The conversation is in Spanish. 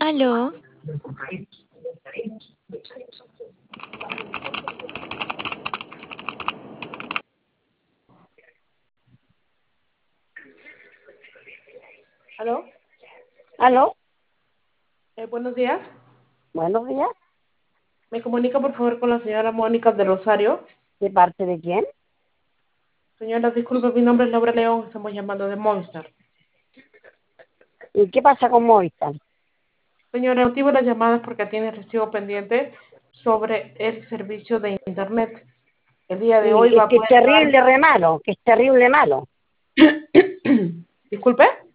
Aló, ¿Aló? ¿Aló? Buenos días. Buenos días. ¿Me comunica por favor con la señora Mónica de Rosario? ¿De parte de quién? Señora, disculpe, mi nombre es Laura León, estamos llamando de Monster. ¿Y qué pasa con Movistar? Señora, el motivo de la llamada es porque tiene recibo pendiente sobre el servicio de Internet. El día de hoy Y va es a que es poder pagar. terrible re malo, que es terrible malo. Disculpe.